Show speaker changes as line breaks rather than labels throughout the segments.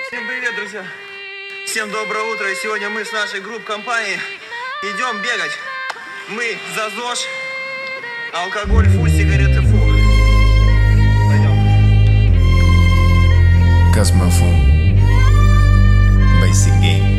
Всем привет, друзья! Всем доброе утро! И сегодня мы с нашей групп-компанией идем бегать. Мы за ЗОЖ, алкоголь фу, сигареты фу. Пойдем.
Космофон. Basic Game.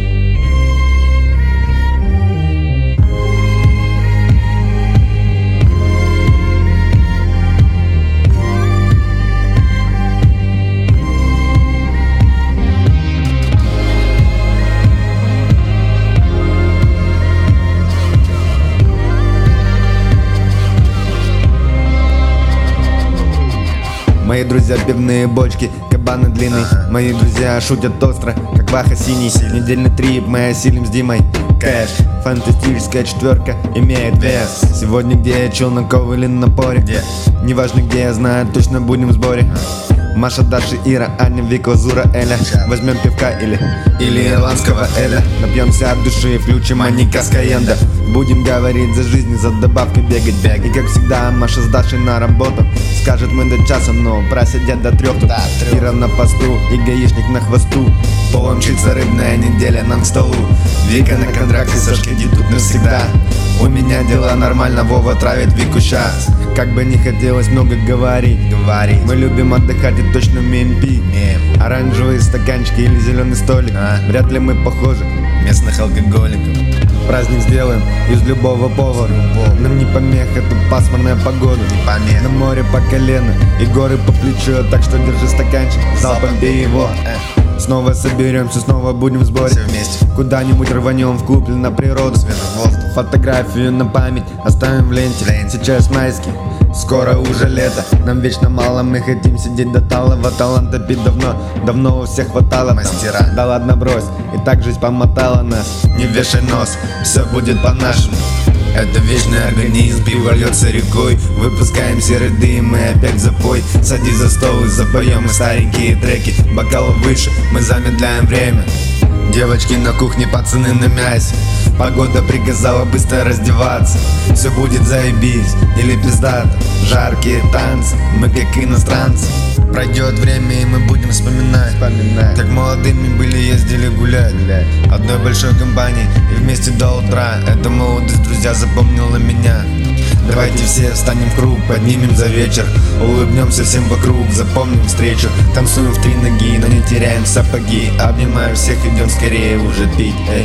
Мои друзья пивные бочки, кабаны длинные. Мои друзья шутят остро, как Ваха синий. Недельный трип мы осилим с Димой. Кэш, фантастическая четверка имеет вес. Сегодня где я челноков или на поре, неважно где, я знаю, точно будем в сборе. Маша, Даша, Ира, Аня, Вика, Зура, Эля. Возьмем пивка или ирландского Эля. Напьемся от души, включим маника с Каенда. Будем говорить за жизнь, за добавкой бегать. И как всегда, Маша с Дашей на работу. Скажет мы до часа, но просидят до 3 тут. Ира на посту и гаишник на хвосту. Полом мчится рыбная неделя нам к столу. Вика на контракте, Сашка тут навсегда. У меня дела нормально, Вова травит Вику щас. Как бы не хотелось много говорить. Мы любим отдыхать и точно умеем пить. Оранжевые стаканчики или зеленый столик. Вряд ли мы похожи
Местных алкоголиков.
Праздник сделаем из любого повода. Нам не помеха, тут пасмурная погода. На море по колено и горы по плечу. Так что держи стаканчик, залпом пей его. Снова соберемся, снова будем в сборе.
Все вместе.
Куда-нибудь рванем в купле на природу.
Свежий воздух.
Фотографию на память оставим в ленте. Сейчас майский, скоро уже лето. Нам вечно мало, мы хотим сидеть до талого. Таланта пить давно у всех хватало.
Мастера.
Да ладно, брось, и так жизнь помотала нас.
Не вешай нос, все будет по-нашему. Это вечный организм, пиво льется рекой. Выпускаем серый дым, мы опять запой. Садись за стол и запоем мы старенькие треки. Бокалы выше, мы замедляем время. Девочки на кухне, пацаны на мясе. Погода приказала быстро раздеваться. Все будет заебись или пиздато. Жаркие танцы, мы как иностранцы. Пройдет время и мы будем вспоминать. Как молодыми были, ездили гулять одной большой компанией и вместе до утра. Эта молодость, друзья, запомнила меня. Давайте все встанем в круг, поднимем за вечер. Улыбнемся всем вокруг, запомним встречу. Танцуем в 3 ноги, но не теряем сапоги. Обнимаем всех, идем скорее уже пить. Эй.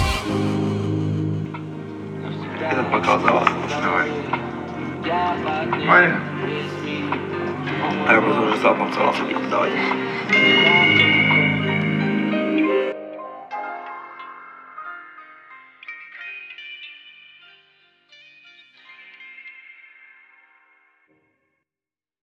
Этот бокал за вас. Давай. Ваня. А я просто уже залпом целался. Давай.